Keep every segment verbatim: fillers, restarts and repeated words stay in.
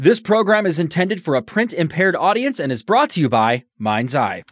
This program is intended for a print-impaired audience and is brought to you by Mind's Eye.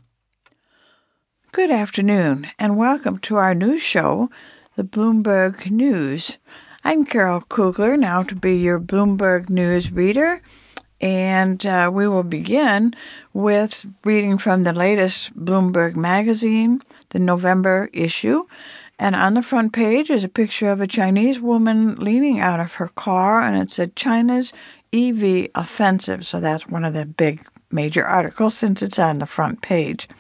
Good afternoon, and welcome to our news show, the Bloomberg News. I'm Carol Kugler, now to be your Bloomberg News reader, and uh, we will begin with reading from the latest Bloomberg magazine, the November issue. And on the front page is a picture of a Chinese woman leaning out of her car, and it said China's E V offensive. So that's one of the big major articles since it's on the front page.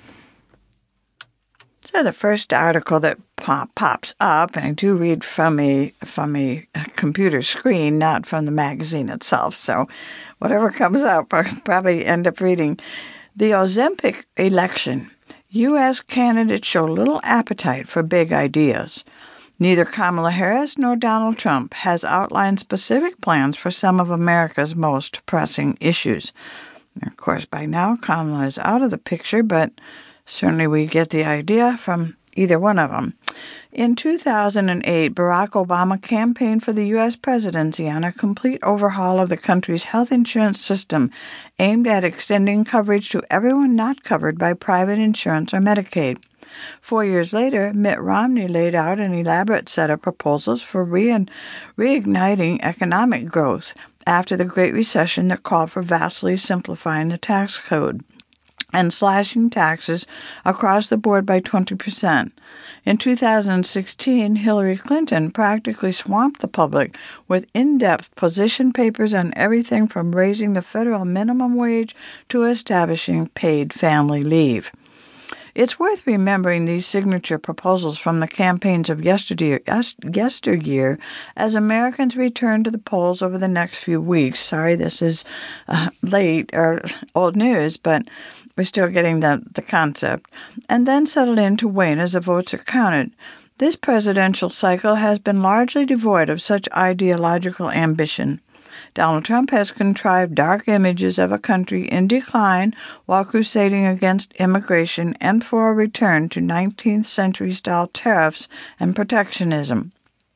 So the first article that pop, pops up, and I do read from a from a computer screen, not from the magazine itself. So whatever comes up, I'll probably end up reading. The Ozempic election. U S candidates show little appetite for big ideas. Neither Kamala Harris nor Donald Trump has outlined specific plans for some of America's most pressing issues. And of course, by now, Kamala is out of the picture, but certainly we get the idea from either one of them. In two thousand eight, Barack Obama campaigned for the U S presidency on a complete overhaul of the country's health insurance system aimed at extending coverage to everyone not covered by private insurance or Medicaid. Four years later, Mitt Romney laid out an elaborate set of proposals for re- reigniting economic growth after the Great Recession that called for vastly simplifying the tax code and slashing taxes across the board by twenty percent. In two thousand sixteen, Hillary Clinton practically swamped the public with in-depth position papers on everything from raising the federal minimum wage to establishing paid family leave. It's worth remembering these signature proposals from the campaigns of yesteryear, yesteryear as Americans return to the polls over the next few weeks. Sorry, this is uh, late or old news, but we're still getting the, the concept. And then settle in to wane as the votes are counted. This presidential cycle has been largely devoid of such ideological ambition. Donald Trump has contrived dark images of a country in decline while crusading against immigration and for a return to nineteenth century style tariffs and protectionism.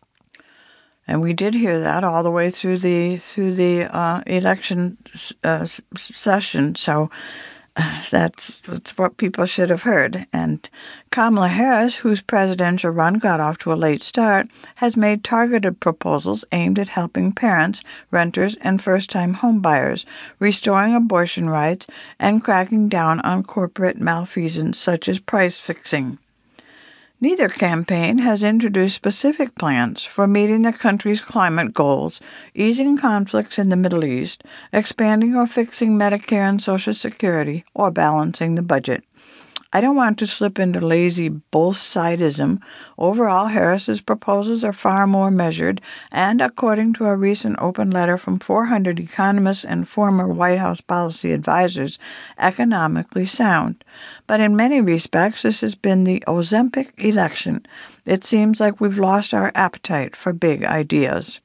And we did hear that all the way through the through the uh, election uh, session. So uh, that's that's what people should have heard. And Kamala Harris, whose presidential run got off to a late start, has made targeted proposals aimed at helping parents, renters, and first-time homebuyers, restoring abortion rights, and cracking down on corporate malfeasance such as price fixing. Neither campaign has introduced specific plans for meeting the country's climate goals, easing conflicts in the Middle East, expanding or fixing Medicare and Social Security, or balancing the budget. I don't want to slip into lazy both-sidism. Overall, Harris's proposals are far more measured and, according to a recent open letter from four hundred economists and former White House policy advisors, economically sound. But in many respects, this has been the Ozempic election. It seems like we've lost our appetite for big ideas.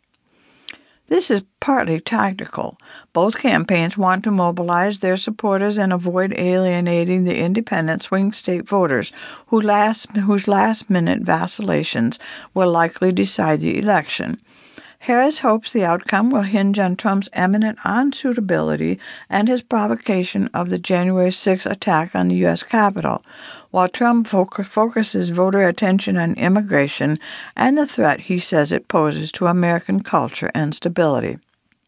This is partly tactical. Both campaigns want to mobilize their supporters and avoid alienating the independent swing state voters who last, whose last-minute vacillations will likely decide the election. Harris hopes the outcome will hinge on Trump's eminent unsuitability and his provocation of the January sixth attack on the U S Capitol, while Trump foc- focuses voter attention on immigration and the threat he says it poses to American culture and stability.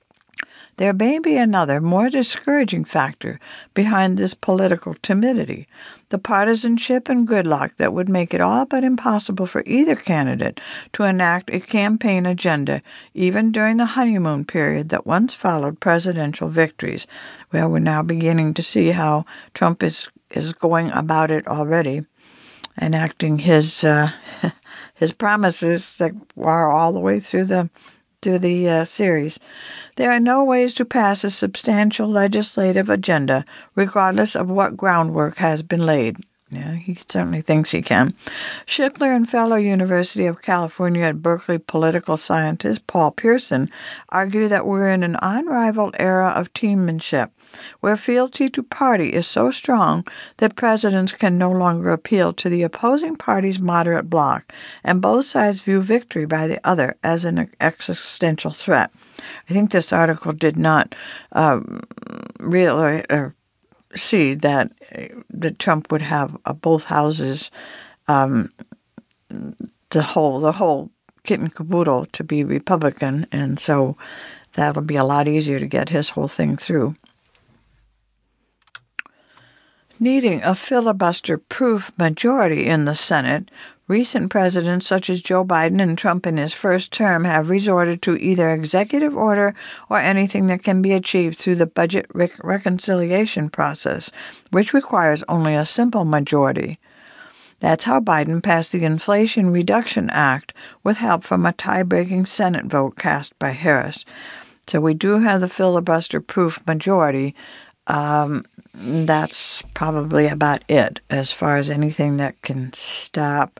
There may be another, more discouraging factor behind this political timidity, the partisanship and gridlock that would make it all but impossible for either candidate to enact a campaign agenda, even during the honeymoon period that once followed presidential victories. Well, we're now beginning to see how Trump is, is going about it already, enacting his uh, his promises that are all the way through the to the uh, series. There are no ways to pass a substantial legislative agenda, regardless of what groundwork has been laid. Yeah, he certainly thinks he can. Schickler and fellow University of California at Berkeley political scientist Paul Pearson argue that we're in an unrivaled era of teammanship, where fealty to party is so strong that presidents can no longer appeal to the opposing party's moderate bloc, and both sides view victory by the other as an existential threat. I think this article did not uh, really uh, see that that Trump would have uh, both houses, um, the whole the whole kit and caboodle to be Republican, and so that'll be a lot easier to get his whole thing through. Needing a filibuster-proof majority in the Senate, recent presidents such as Joe Biden and Trump in his first term have resorted to either executive order or anything that can be achieved through the budget rec- reconciliation process, which requires only a simple majority. That's how Biden passed the Inflation Reduction Act with help from a tie-breaking Senate vote cast by Harris. So we do have the filibuster-proof majority. Um, that's probably about it as far as anything that can stop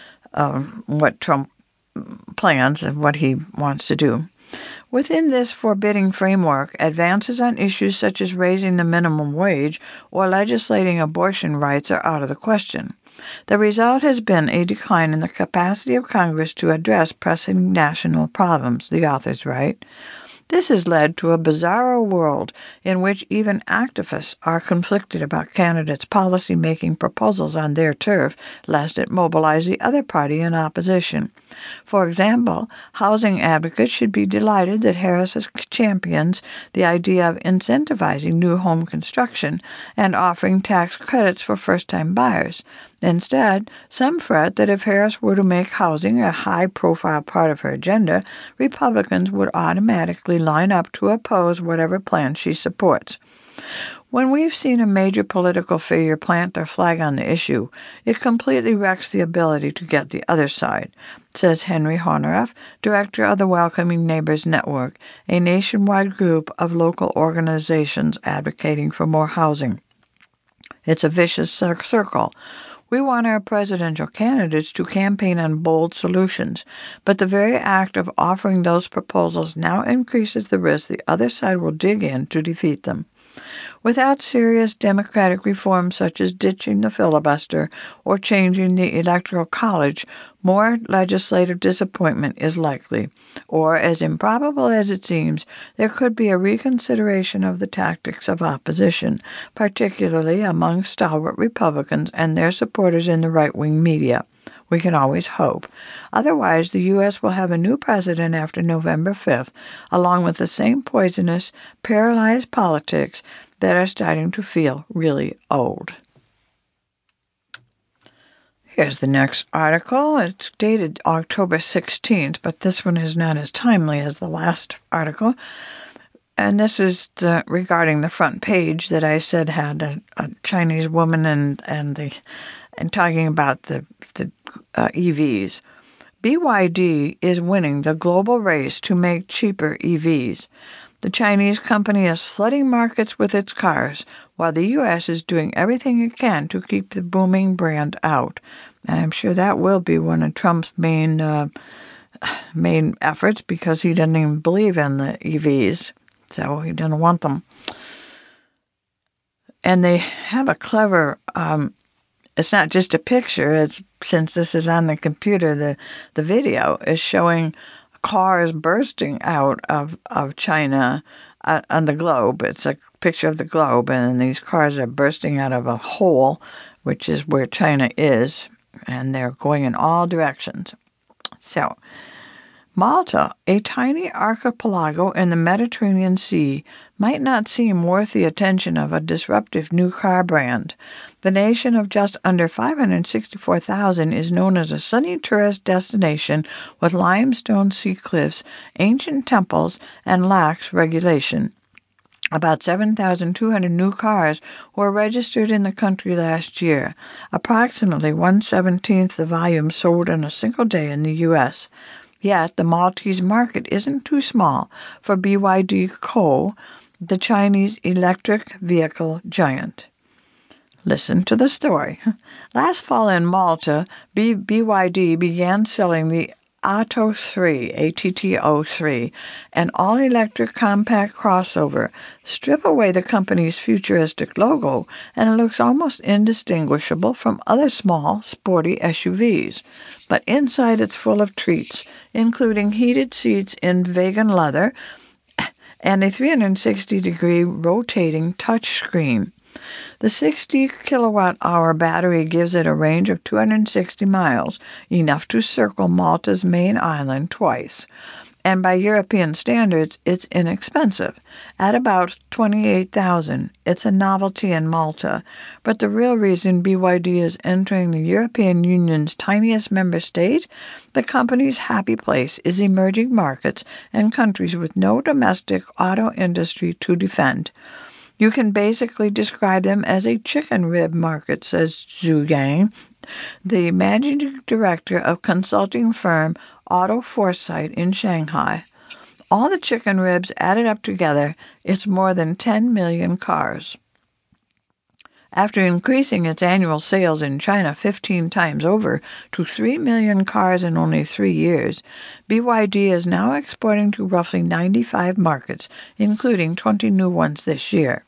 um, what Trump plans and what he wants to do. Within this forbidding framework, advances on issues such as raising the minimum wage or legislating abortion rights are out of the question. The result has been a decline in the capacity of Congress to address pressing national problems, the authors write. This has led to a bizarro world in which even activists are conflicted about candidates' policy-making proposals on their turf, lest it mobilize the other party in opposition. For example, housing advocates should be delighted that Harris champions the idea of incentivizing new home construction and offering tax credits for first-time buyers. Instead, some fret that if Harris were to make housing a high-profile part of her agenda, Republicans would automatically line up to oppose whatever plan she supports. When we've seen a major political figure plant their flag on the issue, it completely wrecks the ability to get the other side, says Henry Honoreff, director of the Welcoming Neighbors Network, a nationwide group of local organizations advocating for more housing. It's a vicious circle. We want our presidential candidates to campaign on bold solutions, but the very act of offering those proposals now increases the risk the other side will dig in to defeat them. Without serious democratic reforms such as ditching the filibuster or changing the Electoral College, more legislative disappointment is likely, or, as improbable as it seems, there could be a reconsideration of the tactics of opposition, particularly among stalwart Republicans and their supporters in the right-wing media. We can always hope. Otherwise, the U S will have a new president after November fifth, along with the same poisonous, paralyzed politics that are starting to feel really old. Here's the next article. It's dated October sixteenth, but this one is not as timely as the last article. And this is the, regarding the front page that I said had a, a Chinese woman and and the and talking about the the uh, E Vs. B Y D is winning the global race to make cheaper E Vs. The Chinese company is flooding markets with its cars, while the U S is doing everything it can to keep the booming brand out. And I'm sure that will be one of Trump's main uh, main efforts, because he doesn't even believe in the E Vs, so he doesn't want them. And they have a clever, um, it's not just a picture, it's, since this is on the computer, the, the video is showing cars bursting out of, of China uh, on the globe. It's a picture of the globe, and these cars are bursting out of a hole, which is where China is, and they're going in all directions. So, Malta, a tiny archipelago in the Mediterranean Sea, might not seem worth the attention of a disruptive new car brand. The nation of just under five hundred sixty-four thousand is known as a sunny tourist destination with limestone sea cliffs, ancient temples, and lax regulation. About seven thousand two hundred new cars were registered in the country last year, approximately one seventeenth the volume sold in a single day in the U S Yet the Maltese market isn't too small for B Y D Co., the Chinese electric vehicle giant. Listen to the story. Last fall in Malta, B- BYD began selling the Atto three, A T T O three, an all-electric compact crossover. Strip away the company's futuristic logo, and it looks almost indistinguishable from other small, sporty S U Vs. But inside it's full of treats, including heated seats in vegan leather, and a three hundred sixty degree rotating touch screen. The sixty kilowatt hour battery gives it a range of two hundred sixty miles, enough to circle Malta's main island twice. And by European standards, it's inexpensive. At about twenty-eight thousand dollars, it's a novelty in Malta. But the real reason B Y D is entering the European Union's tiniest member state, the company's happy place is emerging markets and countries with no domestic auto industry to defend. You can basically describe them as a chicken rib market, says Zhu Yang, the managing director of consulting firm Auto Foresight in Shanghai. All the chicken ribs added up together, it's more than ten million cars. After increasing its annual sales in China fifteen times over to three million cars in only three years, B Y D is now exporting to roughly ninety-five markets, including twenty new ones this year.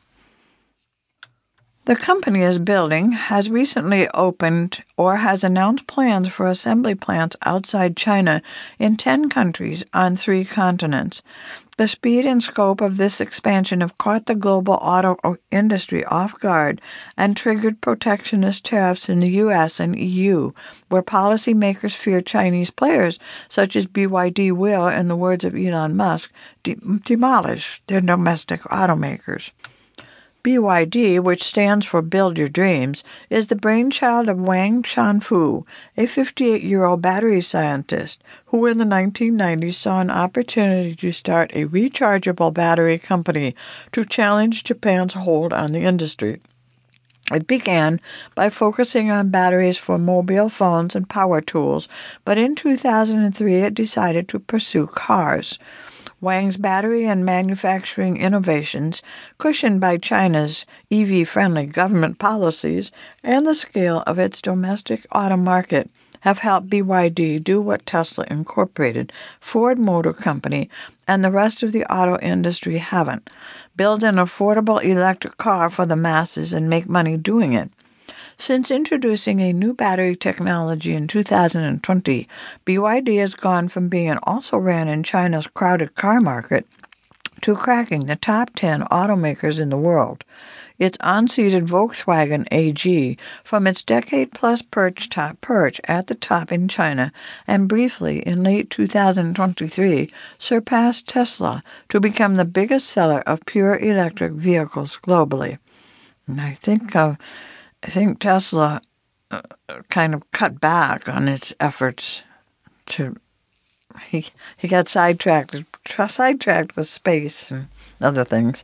The company is building, has recently opened, or has announced plans for assembly plants outside China in ten countries on three continents. The speed and scope of this expansion have caught the global auto industry off guard and triggered protectionist tariffs in the U S and E U, where policymakers fear Chinese players such as B Y D will, in the words of Elon Musk, de- demolish their domestic automakers. B Y D, which stands for Build Your Dreams, is the brainchild of Wang Chanfu, a fifty-eight-year-old battery scientist who in the nineteen nineties saw an opportunity to start a rechargeable battery company to challenge Japan's hold on the industry. It began by focusing on batteries for mobile phones and power tools, but in two thousand three it decided to pursue cars. Wang's battery and manufacturing innovations, cushioned by China's E V-friendly government policies and the scale of its domestic auto market, have helped B Y D do what Tesla Incorporated, Ford Motor Company, and the rest of the auto industry haven't: build an affordable electric car for the masses and make money doing it. Since introducing a new battery technology in two thousand twenty, B Y D has gone from being an also-ran in China's crowded car market to cracking the top ten automakers in the world. Its unseated Volkswagen A G, from its decade-plus perch, top, perch at the top in China, and briefly in late two thousand twenty-three, surpassed Tesla to become the biggest seller of pure electric vehicles globally. And I think uh, I think Tesla uh, kind of cut back on its efforts to. He he got sidetracked, sidetracked with space and other things.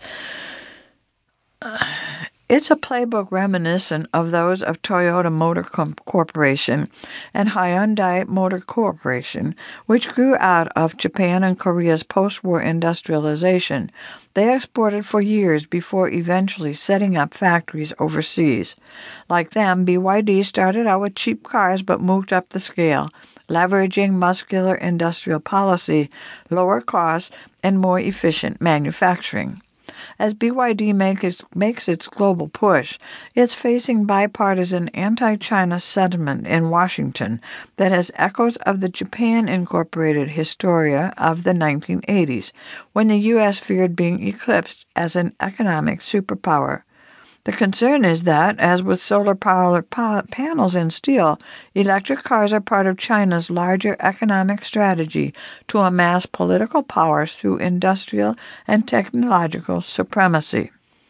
Uh, it's a playbook reminiscent of those of Toyota Motor Com- Corporation and Hyundai Motor Corporation, which grew out of Japan and Korea's post-war industrialization. They exported for years before eventually setting up factories overseas. Like them, B Y D started out with cheap cars but moved up the scale, leveraging muscular industrial policy, lower costs, and more efficient manufacturing. As B Y D makes, makes its global push, it's facing bipartisan anti-China sentiment in Washington that has echoes of the Japan Incorporated hysteria of the nineteen eighties, when the U S feared being eclipsed as an economic superpower. The concern is that, as with solar power pa- panels and steel, electric cars are part of China's larger economic strategy to amass political power through industrial and technological supremacy.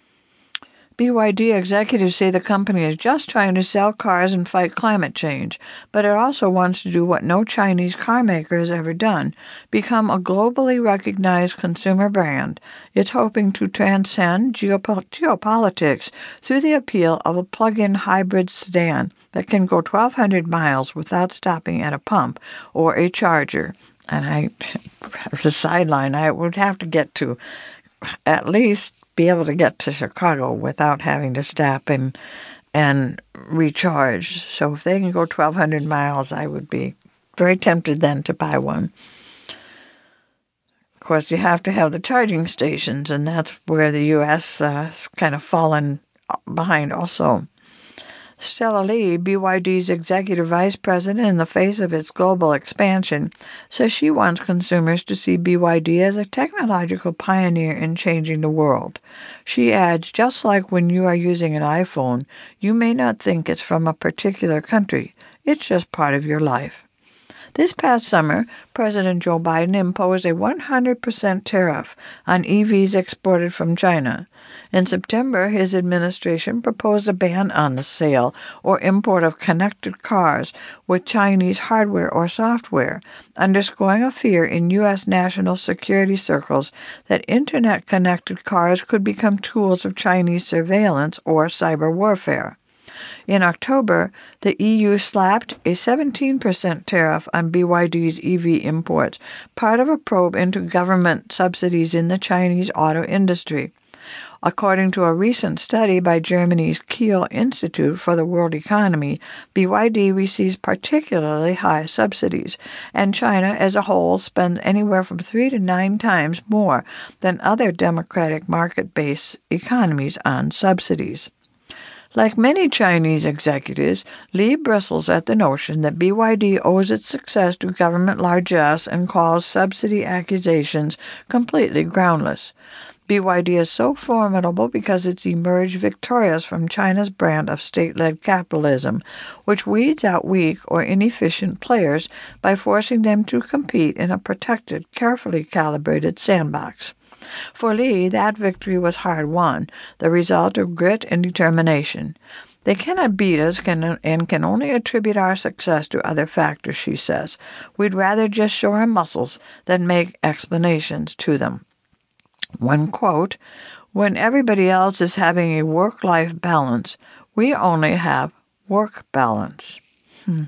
B Y D executives say the company is just trying to sell cars and fight climate change, but it also wants to do what no Chinese car maker has ever done: become a globally recognized consumer brand. It's hoping to transcend geopo- geopolitics through the appeal of a plug-in hybrid sedan that can go twelve hundred miles without stopping at a pump or a charger. And I, as a sideline, I would have to get to at least be able to get to Chicago without having to stop and and recharge. So if they can go twelve hundred miles, I would be very tempted then to buy one. Of course, you have to have the charging stations, and that's where the U S uh, has kind of fallen behind also. Stella Lee, B Y D's executive vice president in the face of its global expansion, says she wants consumers to see B Y D as a technological pioneer in changing the world. She adds, just like when you are using an iPhone, you may not think it's from a particular country. It's just part of your life. This past summer, President Joe Biden imposed a one hundred percent tariff on E Vs exported from China. In September, his administration proposed a ban on the sale or import of connected cars with Chinese hardware or software, underscoring a fear in U S national security circles that Internet-connected cars could become tools of Chinese surveillance or cyber warfare. In October, the E U slapped a seventeen percent tariff on B Y D's E V imports, part of a probe into government subsidies in the Chinese auto industry. According to a recent study by Germany's Kiel Institute for the World Economy, B Y D receives particularly high subsidies, and China as a whole spends anywhere from three to nine times more than other democratic market-based economies on subsidies. Like many Chinese executives, Lee bristles at the notion that B Y D owes its success to government largesse and calls subsidy accusations completely groundless. B Y D is so formidable because it's emerged victorious from China's brand of state-led capitalism, which weeds out weak or inefficient players by forcing them to compete in a protected, carefully calibrated sandbox. For Lee, that victory was hard won, the result of grit and determination. They cannot beat us can, and can only attribute our success to other factors, she says. We'd rather just show our muscles than make explanations to them. One quote, "When everybody else is having a work-life balance, we only have work balance." Hmm.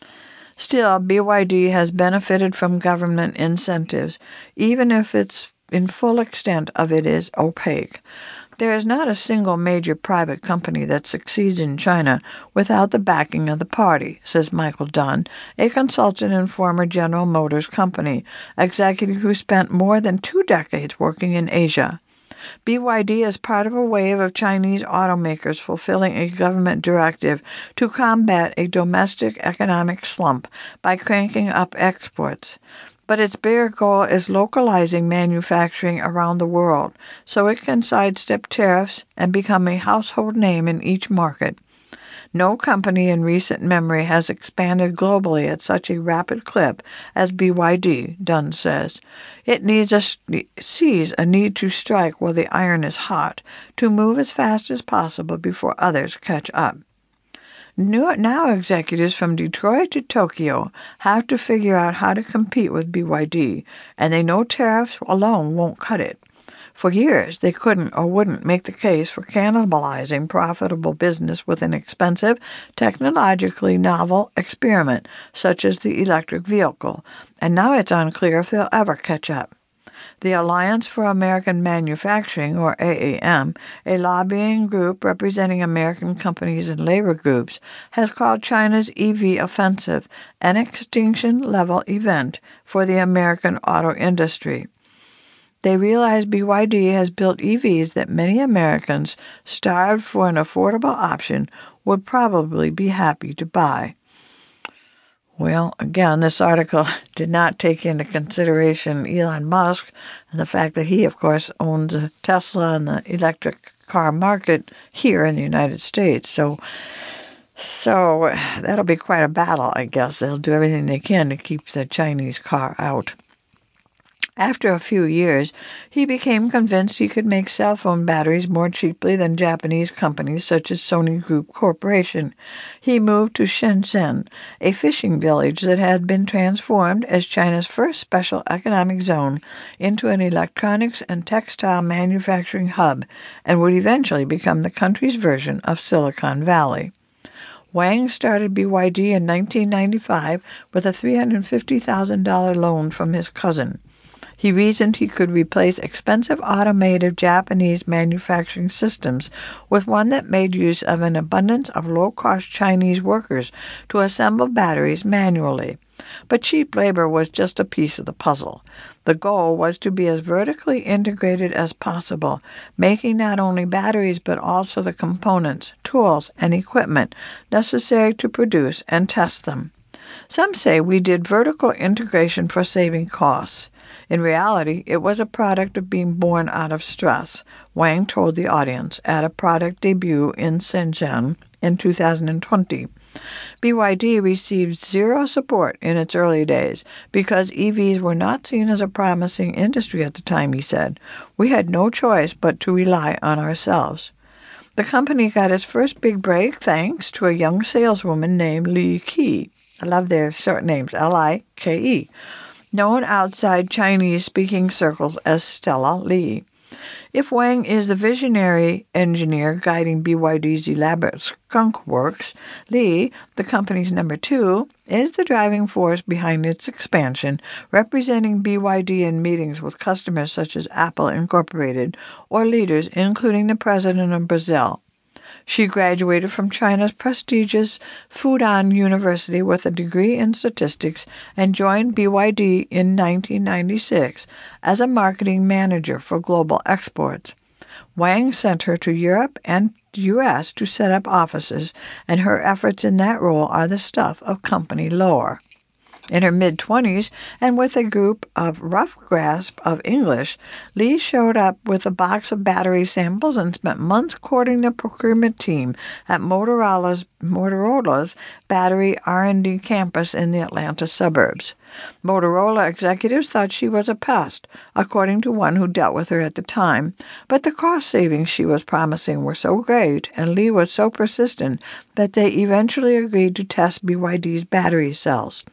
Still, B Y D has benefited from government incentives, even if its in full extent of it is opaque. There is not a single major private company that succeeds in China without the backing of the party, says Michael Dunn, a consultant and former General Motors company executive who spent more than two decades working in Asia. B Y D is part of a wave of Chinese automakers fulfilling a government directive to combat a domestic economic slump by cranking up exports. But its bigger goal is localizing manufacturing around the world so it can sidestep tariffs and become a household name in each market. No company in recent memory has expanded globally at such a rapid clip as B Y D, Dunn says. It needs a, sees a need to strike while the iron is hot, to move as fast as possible before others catch up. Now executives from Detroit to Tokyo have to figure out how to compete with B Y D, and they know tariffs alone won't cut it. For years, they couldn't or wouldn't make the case for cannibalizing profitable business with an expensive, technologically novel experiment, such as the electric vehicle, and now it's unclear if they'll ever catch up. The Alliance for American Manufacturing, or A A M, a lobbying group representing American companies and labor groups, has called China's E V offensive an extinction-level event for the American auto industry. They realize B Y D has built E Vs that many Americans, starved for an affordable option, would probably be happy to buy. Well, again, this article did not take into consideration Elon Musk and the fact that he, of course, owns a Tesla and the electric car market here in the United States. So, so that'll be quite a battle, I guess. They'll do everything they can to keep the Chinese car out. After a few years, he became convinced he could make cell phone batteries more cheaply than Japanese companies such as Sony Group Corporation. He moved to Shenzhen, a fishing village that had been transformed as China's first special economic zone into an electronics and textile manufacturing hub, and would eventually become the country's version of Silicon Valley. Wang started B Y D in nineteen ninety-five with a three hundred fifty thousand dollars loan from his cousin. He reasoned he could replace expensive automated Japanese manufacturing systems with one that made use of an abundance of low-cost Chinese workers to assemble batteries manually. But cheap labor was just a piece of the puzzle. The goal was to be as vertically integrated as possible, making not only batteries but also the components, tools, and equipment necessary to produce and test them. Some say we did vertical integration for saving costs. In reality, it was a product of being born out of stress, Wang told the audience at a product debut in Shenzhen in two thousand twenty. B Y D received zero support in its early days because E Vs were not seen as a promising industry at the time, he said. We had no choice but to rely on ourselves. The company got its first big break thanks to a young saleswoman named Li Ke. I love their short names, L I K E, known outside Chinese-speaking circles as Stella Li. If Wang is the visionary engineer guiding B Y D's elaborate skunk works, Li, the company's number two, is the driving force behind its expansion, representing B Y D in meetings with customers such as Apple Incorporated or leaders including the president of Brazil. She graduated from China's prestigious Fudan University with a degree in statistics and joined B Y D in nineteen ninety-six as a marketing manager for global exports. Wang sent her to Europe and the U S to set up offices, and her efforts in that role are the stuff of company lore. In her mid-twenties, and with a group of rough grasp of English, Li showed up with a box of battery samples and spent months courting the procurement team at Motorola's, Motorola's battery R and D campus in the Atlanta suburbs. Motorola executives thought she was a pest, according to one who dealt with her at the time, but the cost savings she was promising were so great and Li was so persistent that they eventually agreed to test B Y D's battery cells.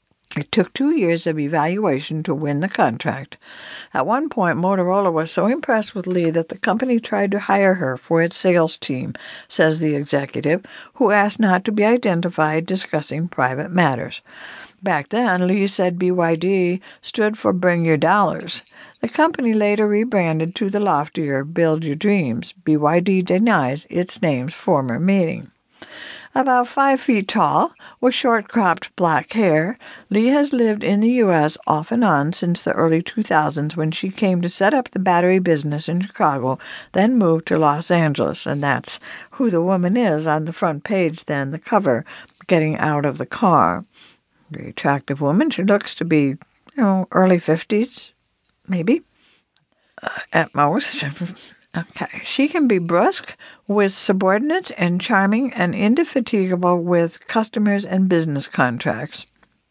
It took two years of evaluation to win the contract. At one point, Motorola was so impressed with Li that the company tried to hire her for its sales team, says the executive, who asked not to be identified discussing private matters. Back then, Li said B Y D stood for Bring Your Dollars. The company later rebranded to the loftier Build Your Dreams. B Y D denies its name's former meaning. About five feet tall, with short-cropped black hair, Li has lived in the U S off and on since the early two thousands when she came to set up the battery business in Chicago, then moved to Los Angeles, and that's who the woman is on the front page then, the cover, getting out of the car. Very attractive woman. She looks to be, you know, early fifties, maybe, uh, at most. Okay. She can be brusque with subordinates and charming and indefatigable with customers and business contracts.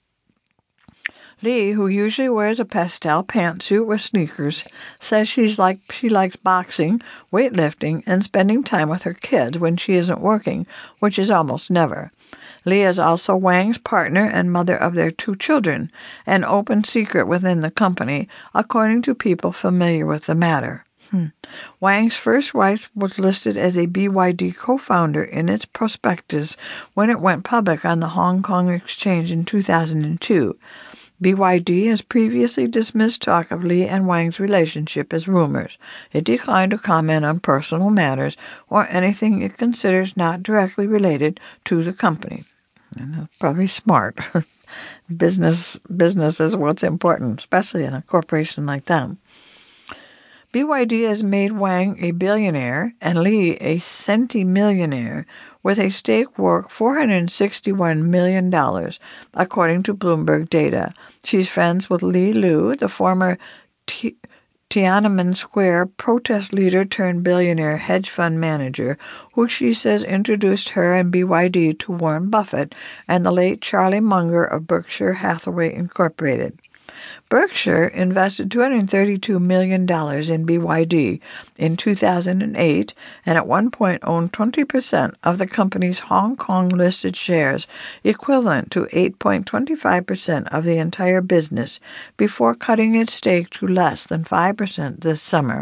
Li, who usually wears a pastel pantsuit with sneakers, says she's like she likes boxing, weightlifting, and spending time with her kids when she isn't working, which is almost never. Li is also Wang's partner and mother of their two children, an open secret within the company, according to people familiar with the matter. Hmm. Wang's first wife was listed as a B Y D co-founder in its prospectus when it went public on the Hong Kong Exchange in two thousand two. B Y D has previously dismissed talk of Li and Wang's relationship as rumors. It declined to comment on personal matters or anything it considers not directly related to the company. And that's probably smart. business, business is what's important, especially in a corporation like them. B Y D has made Wang a billionaire and Li a centimillionaire with a stake worth four hundred sixty-one million dollars, according to Bloomberg data. She's friends with Li Lu, the former T- Tiananmen Square protest leader turned billionaire hedge fund manager, who she says introduced her and B Y D to Warren Buffett and the late Charlie Munger of Berkshire Hathaway Incorporated. Berkshire invested two hundred thirty-two million dollars in B Y D in two thousand eight and at one point owned twenty percent of the company's Hong Kong-listed shares, equivalent to eight point two five percent of the entire business, before cutting its stake to less than five percent this summer.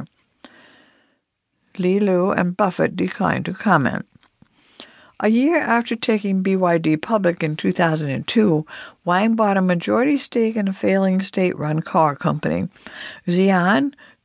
Li Lu and Buffett declined to comment. A year after taking B Y D public in two thousand two, Wang bought a majority stake in a failing state-run car company. Xi'an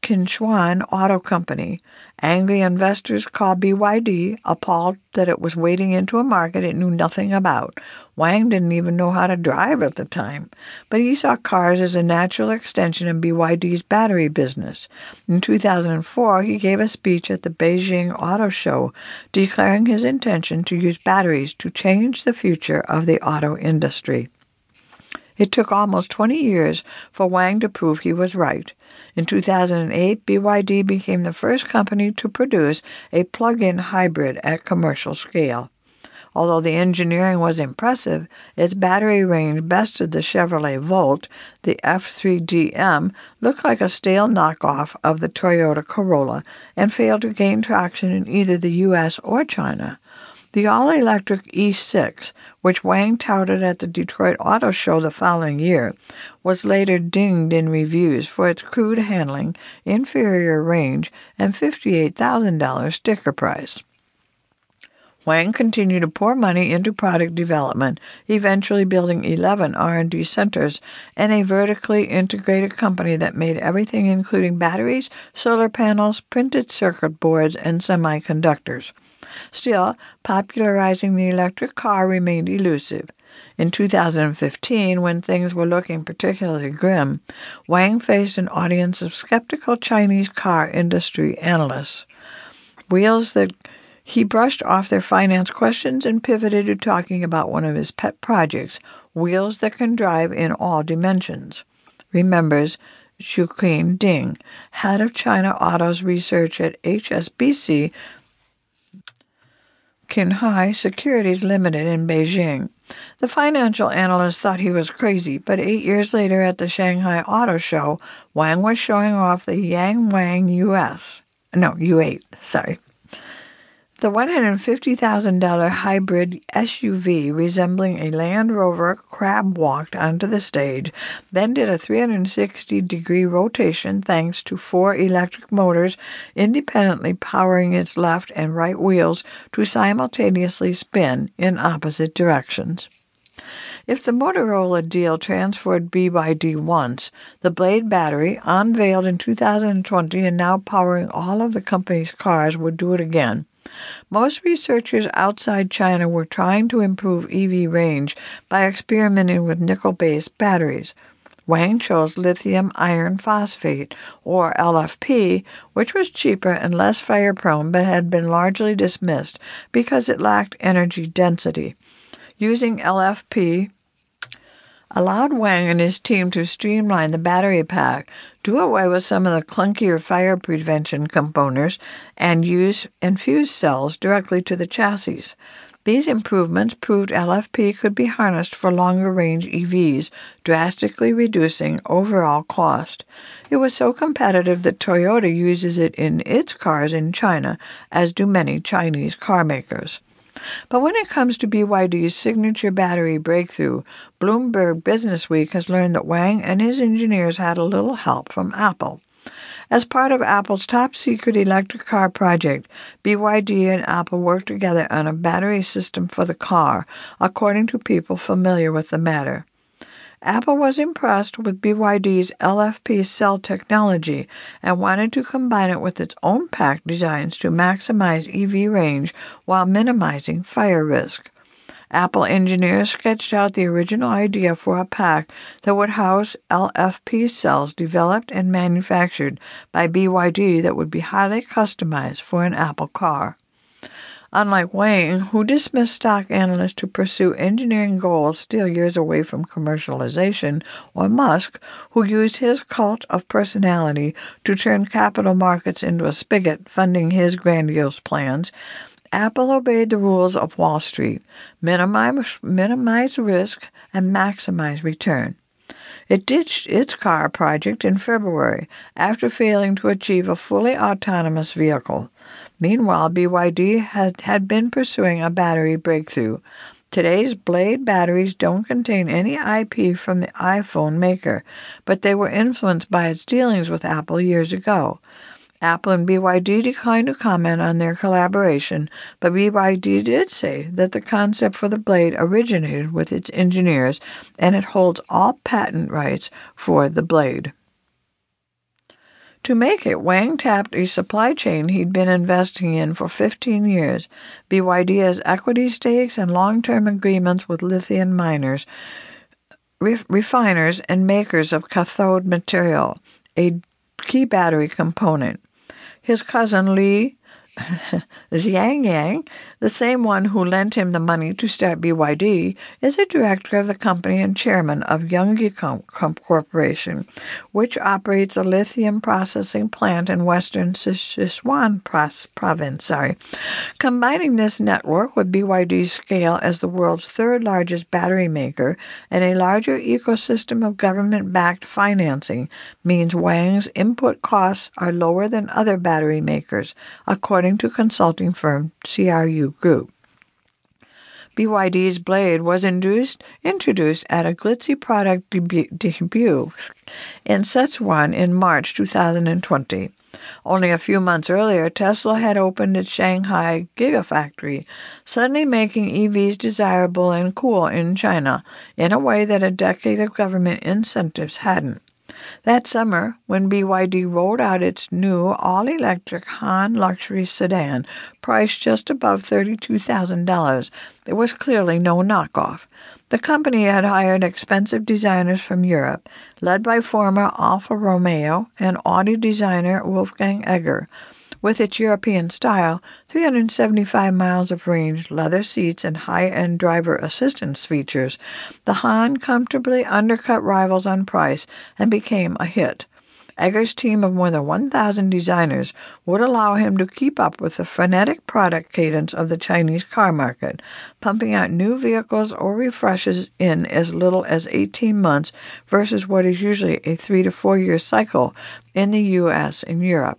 Kinchuan Auto Company. Angry investors called B Y D, appalled that it was wading into a market it knew nothing about. Wang didn't even know how to drive at the time, but he saw cars as a natural extension of B Y D's battery business. In two thousand four, he gave a speech at the Beijing Auto Show declaring his intention to use batteries to change the future of the auto industry. It took almost twenty years for Wang to prove he was right. In two thousand eight, B Y D became the first company to produce a plug-in hybrid at commercial scale. Although the engineering was impressive, its battery range bested the Chevrolet Volt. The F three D M looked like a stale knockoff of the Toyota Corolla and failed to gain traction in either the U S or China. The all-electric E six, which Wang touted at the Detroit Auto Show the following year, was later dinged in reviews for its crude handling, inferior range, and fifty-eight thousand dollars sticker price. Wang continued to pour money into product development, eventually building eleven R and D centers and a vertically integrated company that made everything including batteries, solar panels, printed circuit boards, and semiconductors. Still, popularizing the electric car remained elusive. In two thousand fifteen, when things were looking particularly grim, Wang faced an audience of skeptical Chinese car industry analysts. Wheels that he brushed off their finance questions and pivoted to talking about one of his pet projects, wheels that can drive in all dimensions. Remembers Xueqin Ding, head of China Autos Research at H S B C Qinghai Securities Limited in Beijing. The financial analyst thought he was crazy, but eight years later at the Shanghai Auto Show, Wang was showing off the Yang Wang U S. No, U eight, sorry. The one hundred fifty thousand dollars hybrid S U V resembling a Land Rover crab walked onto the stage, then did a three hundred sixty degree rotation thanks to four electric motors independently powering its left and right wheels to simultaneously spin in opposite directions. If the Motorola deal transferred B Y D once, the Blade battery, unveiled in two thousand twenty and now powering all of the company's cars, would do it again. Most researchers outside China were trying to improve E V range by experimenting with nickel-based batteries. Wang chose lithium iron phosphate, or L F P, which was cheaper and less fire-prone but had been largely dismissed because it lacked energy density. Using L F P allowed Wang and his team to streamline the battery pack, do away with some of the clunkier fire prevention components, and use infused cells directly to the chassis. These improvements proved L F P could be harnessed for longer-range E Vs, drastically reducing overall cost. It was so competitive that Toyota uses it in its cars in China, as do many Chinese car makers. But when it comes to B Y D's signature battery breakthrough, Bloomberg Businessweek has learned that Wang and his engineers had a little help from Apple. As part of Apple's top-secret electric car project, B Y D and Apple worked together on a battery system for the car, according to people familiar with the matter. Apple was impressed with B Y D's L F P cell technology and wanted to combine it with its own pack designs to maximize E V range while minimizing fire risk. Apple engineers sketched out the original idea for a pack that would house L F P cells developed and manufactured by B Y D that would be highly customized for an Apple car. Unlike Wang, who dismissed stock analysts to pursue engineering goals still years away from commercialization, or Musk, who used his cult of personality to turn capital markets into a spigot funding his grandiose plans, Apple obeyed the rules of Wall Street, minimize, minimize risk, and maximize return. It ditched its car project in February after failing to achieve a fully autonomous vehicle. Meanwhile, B Y D had, had been pursuing a battery breakthrough. Today's Blade batteries don't contain any I P from the iPhone maker, but they were influenced by its dealings with Apple years ago. Apple and B Y D declined to comment on their collaboration, but B Y D did say that the concept for the Blade originated with its engineers, and it holds all patent rights for the Blade. To make it, Wang tapped a supply chain he'd been investing in for fifteen years. B Y D has equity stakes and long-term agreements with lithium miners, ref- refiners, and makers of cathode material, a key battery component. His cousin Li Xiangyang, the same one who lent him the money to start B Y D, is a director of the company and chairman of Yonggi Corporation, which operates a lithium processing plant in western Sichuan province. Sorry. Combining this network with B Y D's scale as the world's third largest battery maker and a larger ecosystem of government-backed financing means Wang's input costs are lower than other battery makers, according to consulting firm C R U Group. B Y D's Blade was induced, introduced at a glitzy product debut, debut in Sichuan in March two thousand twenty. Only a few months earlier, Tesla had opened its Shanghai Gigafactory, suddenly making E Vs desirable and cool in China in a way that a decade of government incentives hadn't. That summer, when B Y D rolled out its new all-electric Han luxury sedan, priced just above thirty-two thousand dollars, there was clearly no knockoff. The company had hired expensive designers from Europe, led by former Alfa Romeo and Audi designer Wolfgang Egger. With its European style, three hundred seventy-five miles of range, leather seats, and high-end driver assistance features, the Han comfortably undercut rivals on price and became a hit. Egger's team of more than one thousand designers would allow him to keep up with the frenetic product cadence of the Chinese car market, pumping out new vehicles or refreshes in as little as eighteen months versus what is usually a three to four year cycle in the U S and Europe.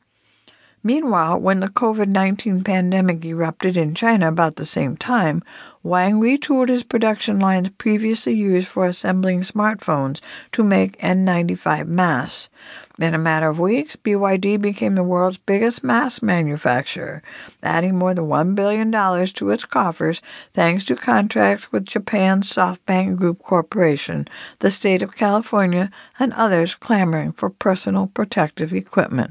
Meanwhile, when the COVID nineteen pandemic erupted in China about the same time, Wang retooled his production lines previously used for assembling smartphones to make N ninety-five masks. In a matter of weeks, B Y D became the world's biggest mask manufacturer, adding more than one billion dollars to its coffers thanks to contracts with Japan's SoftBank Group Corporation, the state of California, and others clamoring for personal protective equipment.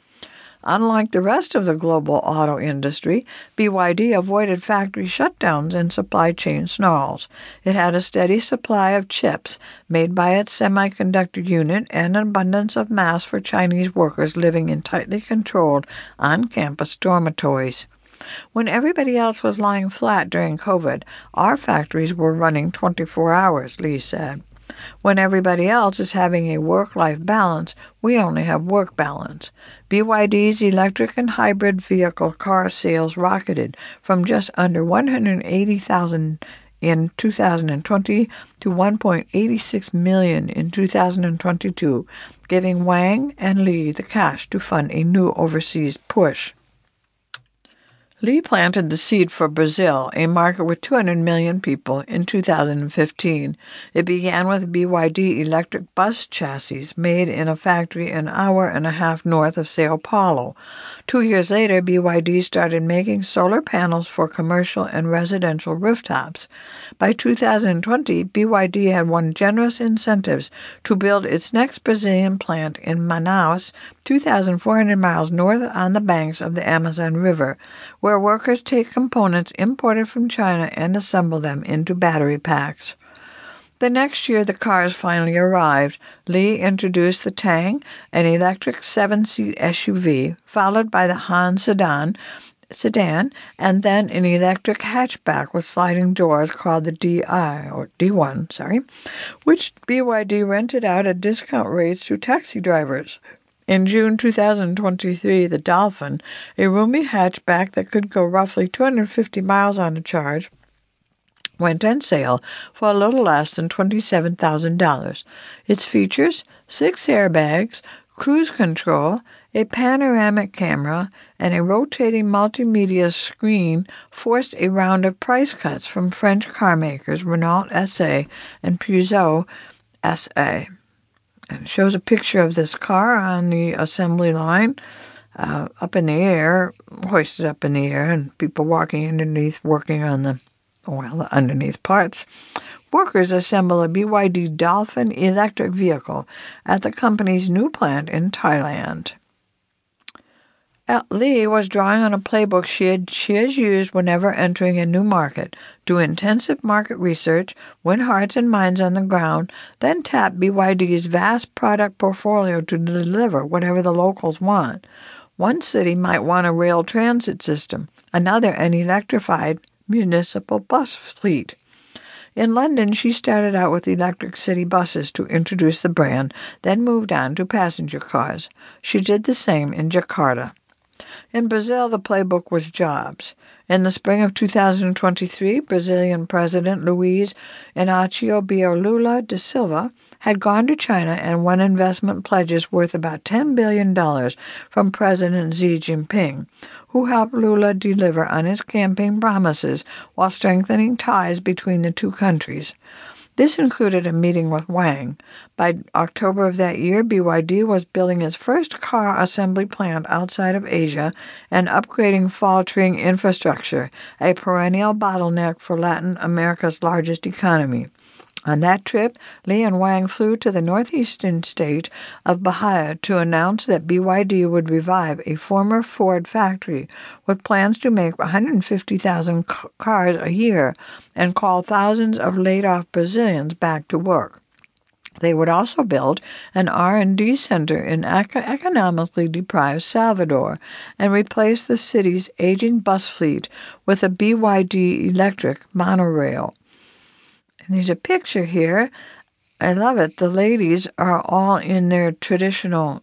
Unlike the rest of the global auto industry, B Y D avoided factory shutdowns and supply chain snarls. It had a steady supply of chips made by its semiconductor unit and an abundance of masks for Chinese workers living in tightly controlled on-campus dormitories. When everybody else was lying flat during COVID, our factories were running twenty-four hours, Lee said. When everybody else is having a work-life balance, we only have work balance. B Y D's electric and hybrid vehicle car sales rocketed from just under one hundred eighty thousand in two thousand twenty to one point eight six million in two thousand twenty-two, giving Wang and Li the cash to fund a new overseas push. Li planted the seed for Brazil, a market with two hundred million people, in two thousand fifteen. It began with B Y D electric bus chassis made in a factory an hour and a half north of Sao Paulo. Two years later, B Y D started making solar panels for commercial and residential rooftops. By two thousand twenty, B Y D had won generous incentives to build its next Brazilian plant in Manaus, two thousand four hundred miles north on the banks of the Amazon River, where workers take components imported from China and assemble them into battery packs. The next year, the cars finally arrived. Li introduced the Tang, an electric seven-seat S U V, followed by the Han sedan, sedan, and then an electric hatchback with sliding doors called the D I, or D one, sorry, which B Y D rented out at discount rates to taxi drivers. In June two thousand twenty-three, the Dolphin, a roomy hatchback that could go roughly two hundred fifty miles on a charge, went on sale for a little less than twenty-seven thousand dollars. Its features: six airbags, cruise control, a panoramic camera, and a rotating multimedia screen forced a round of price cuts from French car makers Renault S A and Peugeot S A. And it shows a picture of this car on the assembly line, uh, up in the air, hoisted up in the air, and people walking underneath, working on the, well, the underneath parts. workers assemble a B Y D Dolphin electric vehicle at the company's new plant in Thailand. Lee was drawing on a playbook she had she has used whenever entering a new market: do intensive market research, win hearts and minds on the ground, then tap B Y D's vast product portfolio to deliver whatever the locals want. One city might want a rail transit system, another an electrified municipal bus fleet. In London, she started out with electric city buses to introduce the brand, then moved on to passenger cars. She did the same in Jakarta. In Brazil, the playbook was jobs. In the spring of two thousand twenty-three, Brazilian President Luiz Inácio Lula da Silva had gone to China and won investment pledges worth about ten billion dollars from President Xi Jinping, who helped Lula deliver on his campaign promises while strengthening ties between the two countries. This included a meeting with Wang. By October of that year, B Y D was building its first car assembly plant outside of Asia and upgrading faltering infrastructure, a perennial bottleneck for Latin America's largest economy. On that trip, Lee and Wang flew to the northeastern state of Bahia to announce that B Y D would revive a former Ford factory with plans to make one hundred fifty thousand c- cars a year and call thousands of laid-off Brazilians back to work. They would also build an R and D center in ec- economically deprived Salvador and replace the city's aging bus fleet with a B Y D electric monorail. And there's a picture here. I love it. The ladies are all in their traditional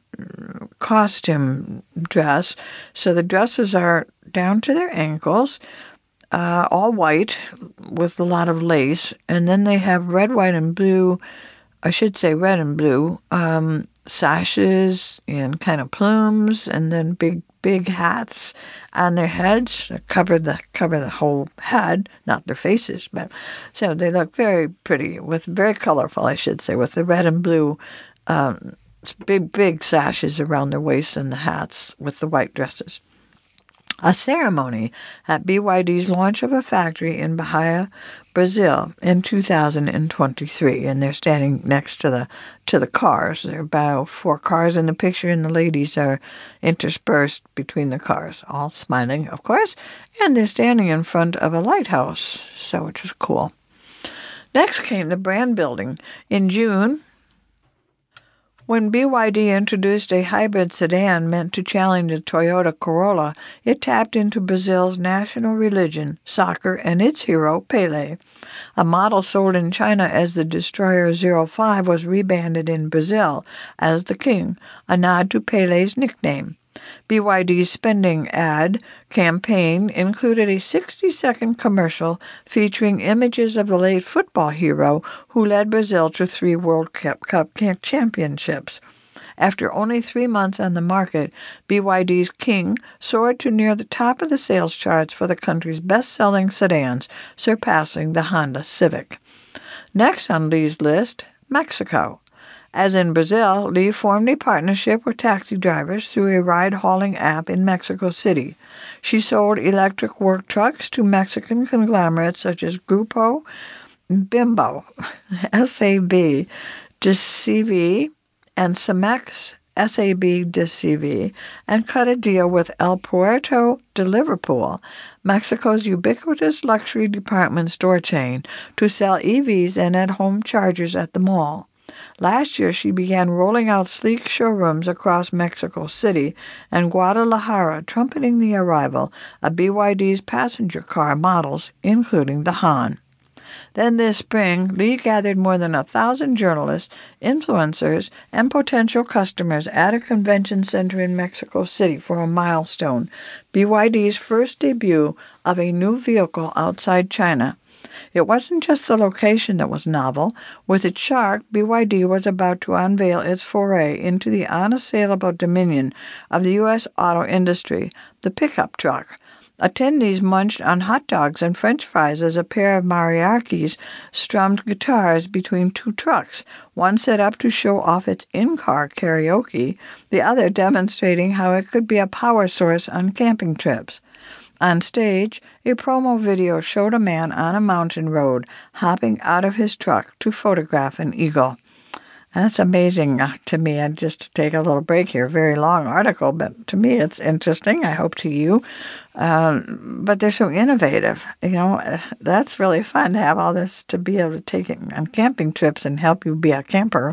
costume dress. So the dresses are down to their ankles, uh, all white with a lot of lace. And then they have red, white, and blue, I should say red and blue, um, sashes and kind of plumes, and then big, big hats on their heads that cover the cover the whole head, not their faces, but so they look very pretty, with very colorful, I should say, with the red and blue, um, big, big sashes around their waists and the hats with the white dresses. A ceremony at B Y D's launch of a factory in Bahia, Brazil, in two thousand twenty-three, and they're standing next to the to the cars. There are about four cars in the picture, and the ladies are interspersed between the cars, all smiling, of course, and they're standing in front of a lighthouse, so which is cool. Next came the brand building. In June, when B Y D introduced a hybrid sedan meant to challenge the Toyota Corolla, it tapped into Brazil's national religion, soccer, and its hero, Pelé. A model sold in China as the Destroyer zero five was rebranded in Brazil as the King, a nod to Pelé's nickname. B Y D's spending ad campaign included a sixty-second commercial featuring images of the late football hero who led Brazil to three World Cup championships. After only three months on the market, B Y D's King soared to near the top of the sales charts for the country's best-selling sedans, surpassing the Honda Civic. Next on Lee's list, Mexico. As in Brazil, Lee formed a partnership with taxi drivers through a ride-hauling app in Mexico City. She sold electric work trucks to Mexican conglomerates such as Grupo Bimbo, S A B, D C V, and Cemex, S A B, D C V, and cut a deal with El Puerto de Liverpool, Mexico's ubiquitous luxury department store chain, to sell E Vs and at-home chargers at the mall. Last year, she began rolling out sleek showrooms across Mexico City and Guadalajara, trumpeting the arrival of B Y D's passenger car models, including the Han. Then this spring, Lee gathered more than a thousand journalists, influencers, and potential customers at a convention center in Mexico City for a milestone, B Y D's first debut of a new vehicle outside China. It wasn't just the location that was novel. With its shark, B Y D was about to unveil its foray into the unassailable dominion of the U S auto industry, the pickup truck. Attendees munched on hot dogs and French fries as a pair of mariachis strummed guitars between two trucks, one set up to show off its in-car karaoke, the other demonstrating how it could be a power source on camping trips. On stage, a promo video showed a man on a mountain road hopping out of his truck to photograph an eagle. That's amazing uh, to me. I'd just take a little break here. Very long article, but to me it's interesting. I hope to you. Um, but they're so innovative. You know, uh, that's really fun to have all this, to be able to take it on camping trips and help you be a camper.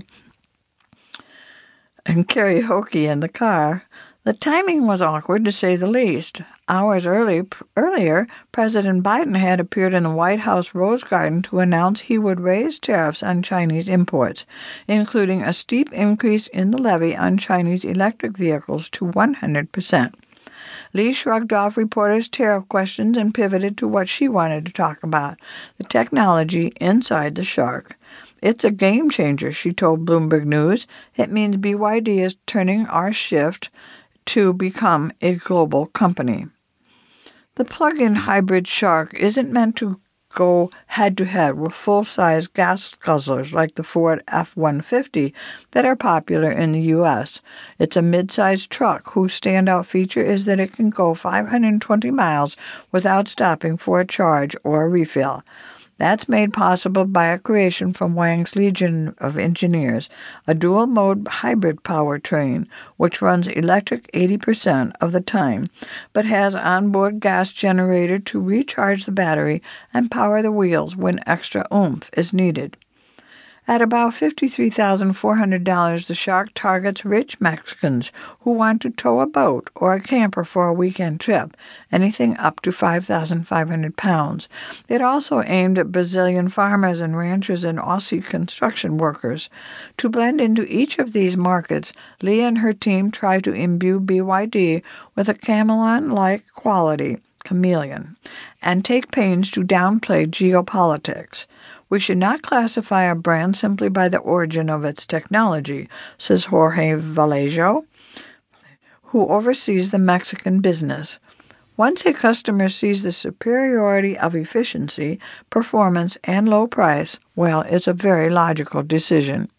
And karaoke in the car. The timing was awkward, to say the least. Hours early, earlier, President Biden had appeared in the White House Rose Garden to announce he would raise tariffs on Chinese imports, including a steep increase in the levy on Chinese electric vehicles to one hundred percent. Lee shrugged off reporters' tariff questions and pivoted to what she wanted to talk about, the technology inside the shark. It's a game changer, she told Bloomberg News. It means B Y D is turning our shift to become a global company. The plug-in hybrid Shark isn't meant to go head-to-head with full-size gas guzzlers like the Ford F one fifty that are popular in the U S. It's a mid-sized truck whose standout feature is that it can go five hundred twenty miles without stopping for a charge or a refill. That's made possible by a creation from Wang's Legion of Engineers, a dual-mode hybrid powertrain, which runs electric eighty percent of the time, but has onboard gas generator to recharge the battery and power the wheels when extra oomph is needed. At about fifty-three thousand four hundred dollars, the Shark targets rich Mexicans who want to tow a boat or a camper for a weekend trip, anything up to five thousand five hundred pounds. It also aimed at Brazilian farmers and ranchers and Aussie construction workers. To blend into each of these markets, Lee and her team try to imbue B Y D with a chameleon-like quality, chameleon, and take pains to downplay geopolitics. We should not classify a brand simply by the origin of its technology, says Jorge Vallejo, who oversees the Mexican business. Once a customer sees the superiority of efficiency, performance, and low price, well, it's a very logical decision.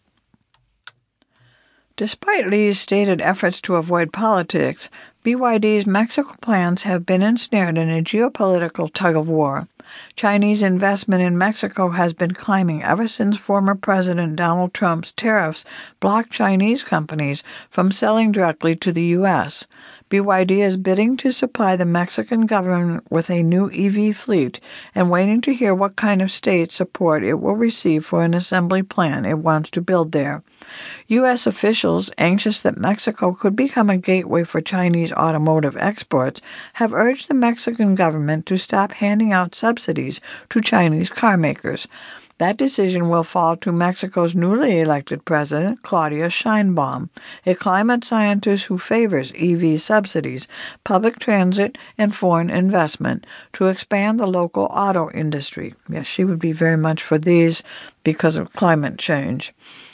Despite Lee's stated efforts to avoid politics, B Y D's Mexico plans have been ensnared in a geopolitical tug-of-war. Chinese investment in Mexico has been climbing ever since former President Donald Trump's tariffs blocked Chinese companies from selling directly to the U S. B Y D is bidding to supply the Mexican government with a new E V fleet and waiting to hear what kind of state support it will receive for an assembly plant it wants to build there. U S officials, anxious that Mexico could become a gateway for Chinese automotive exports, have urged the Mexican government to stop handing out subsidies to Chinese car makers. That decision will fall to Mexico's newly elected president, Claudia Sheinbaum, a climate scientist who favors E V subsidies, public transit, and foreign investment to expand the local auto industry. Yes, she would be very much for these because of climate change.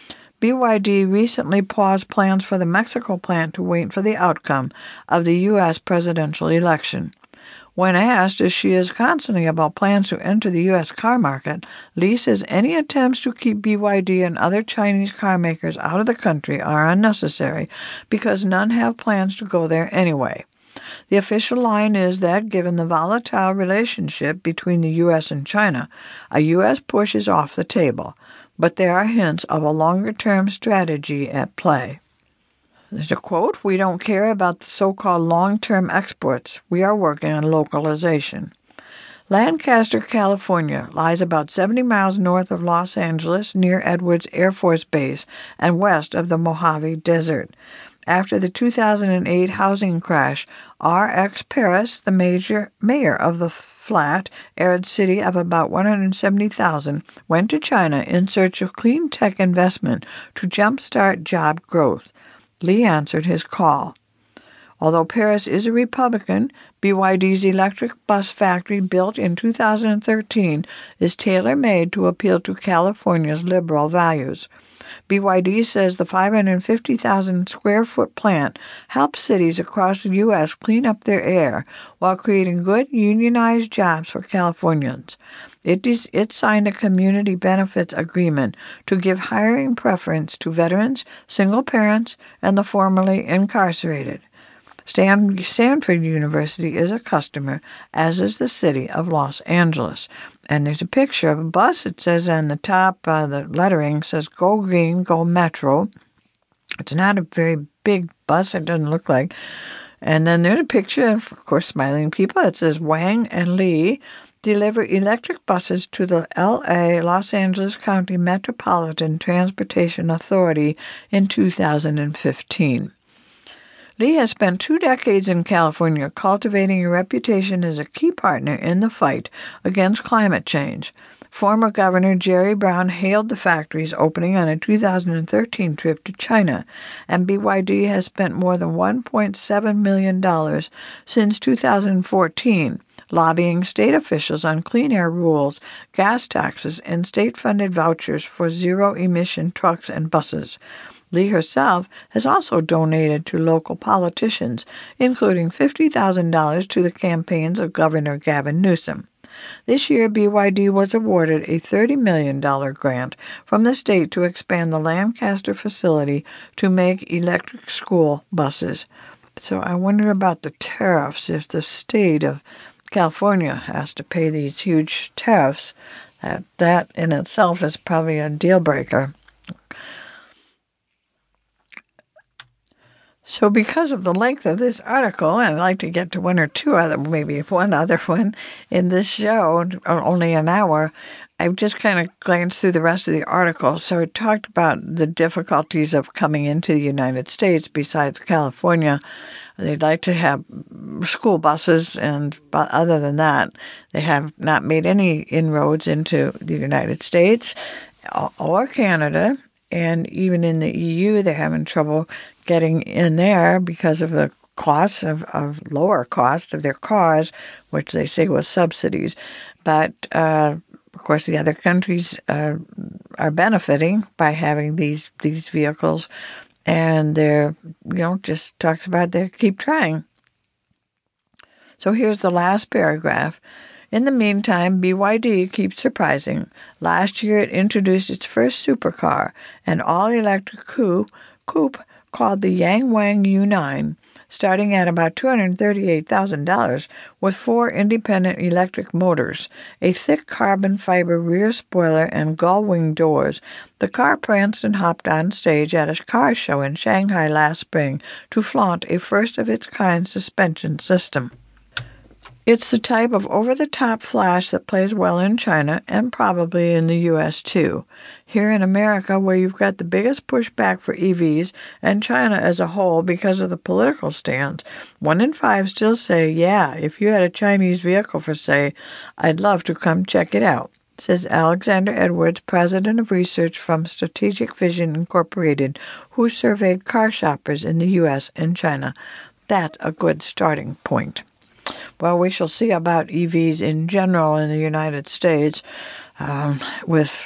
B Y D recently paused plans for the Mexico plant to wait for the outcome of the U S presidential election. When asked, as she is constantly, about plans to enter the U S car market, Lee says any attempts to keep B Y D and other Chinese car makers out of the country are unnecessary because none have plans to go there anyway. The official line is that, given the volatile relationship between the U S and China, a U S push is off the table, but there are hints of a longer-term strategy at play. There's a quote, "We don't care about the so-called long-term exports. We are working on localization." Lancaster, California, lies about seventy miles north of Los Angeles, near Edwards Air Force Base and west of the Mojave Desert. After the two thousand eight housing crash, R X Paris, the major mayor of the flat, arid city of about one hundred seventy thousand, went to China in search of clean tech investment to jumpstart job growth. Lee answered his call. Although Paris is a Republican, B Y D's electric bus factory, built in two thousand thirteen, is tailor-made to appeal to California's liberal values. B Y D says the five hundred fifty thousand square foot plant helps cities across the U S clean up their air while creating good unionized jobs for Californians. It, is, it signed a community benefits agreement to give hiring preference to veterans, single parents, and the formerly incarcerated. Stan, Stanford University is a customer, as is the city of Los Angeles. And there's a picture of a bus. It says on the top, uh, the lettering says, Go Green, Go Metro. It's not a very big bus, it doesn't look like. And then there's a picture of, of course, smiling people. It says, Wang and Lee deliver electric buses to the L A Los Angeles County Metropolitan Transportation Authority in two thousand fifteen. Lee has spent two decades in California cultivating a reputation as a key partner in the fight against climate change. Former Governor Jerry Brown hailed the factory's opening on a two thousand thirteen trip to China, and B Y D has spent more than one point seven million dollars since two thousand fourteen, lobbying state officials on clean air rules, gas taxes, and state-funded vouchers for zero-emission trucks and buses. Lee herself has also donated to local politicians, including fifty thousand dollars to the campaigns of Governor Gavin Newsom. This year, B Y D was awarded a thirty million dollars grant from the state to expand the Lancaster facility to make electric school buses. So I wonder about the tariffs. If the state of California has to pay these huge tariffs, that, that in itself is probably a deal breaker. So because of the length of this article, and I'd like to get to one or two other, maybe one other one in this show, only an hour, I've just kind of glanced through the rest of the article. So it talked about the difficulties of coming into the United States besides California. They'd like to have school buses, and but other than that, they have not made any inroads into the United States or Canada. And even in the E U, they're having trouble getting in there because of the costs of, of lower cost of their cars, which they say was subsidies. But, uh, of course, the other countries uh, are benefiting by having these these vehicles. And they're, you know, just talks about they keep trying. So here's the last paragraph. In the meantime, B Y D keeps surprising. Last year, it introduced its first supercar, an all-electric coupe, coupe called the Yangwang U nine, starting at about two hundred thirty-eight thousand dollars, with four independent electric motors, a thick carbon fiber rear spoiler, and gull-wing doors. The car pranced and hopped on stage at a car show in Shanghai last spring to flaunt a first-of-its-kind suspension system. It's the type of over-the-top flash that plays well in China and probably in the U S too. Here in America, where you've got the biggest pushback for E Vs, and China as a whole because of the political stance, one in five still say, yeah, if you had a Chinese vehicle for sale, I'd love to come check it out, says Alexander Edwards, president of research from Strategic Vision Incorporated, who surveyed car shoppers in the U S and China. That's a good starting point. Well, we shall see about E Vs in general in the United States, um, with,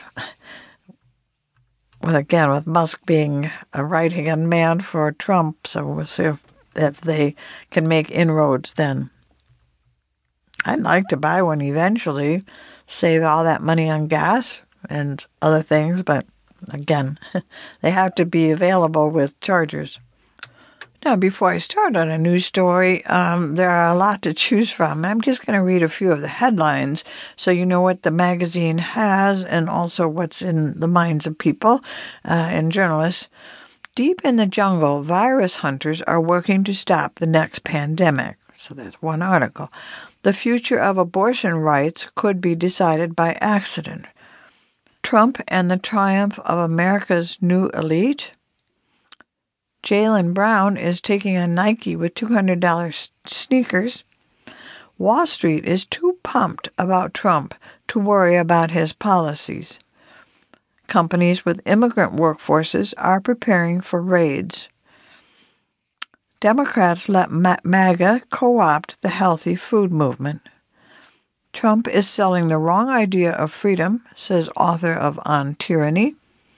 with again, with Musk being a right-hand man for Trump, so we'll see if, if they can make inroads then. I'd like to buy one eventually, save all that money on gas and other things, but again, they have to be available with chargers. Now, before I start on a news story, um, there are a lot to choose from. I'm just going to read a few of the headlines so you know what the magazine has and also what's in the minds of people uh, and journalists. Deep in the jungle, virus hunters are working to stop the next pandemic. So that's one article. The future of abortion rights could be decided by accident. Trump and the triumph of America's new elite. Jaylen Brown is taking on Nike with two hundred dollars sneakers. Wall Street is too pumped about Trump to worry about his policies. Companies with immigrant workforces are preparing for raids. Democrats let MAGA co-opt the healthy food movement. Trump is selling the wrong idea of freedom, says author of On Tyranny.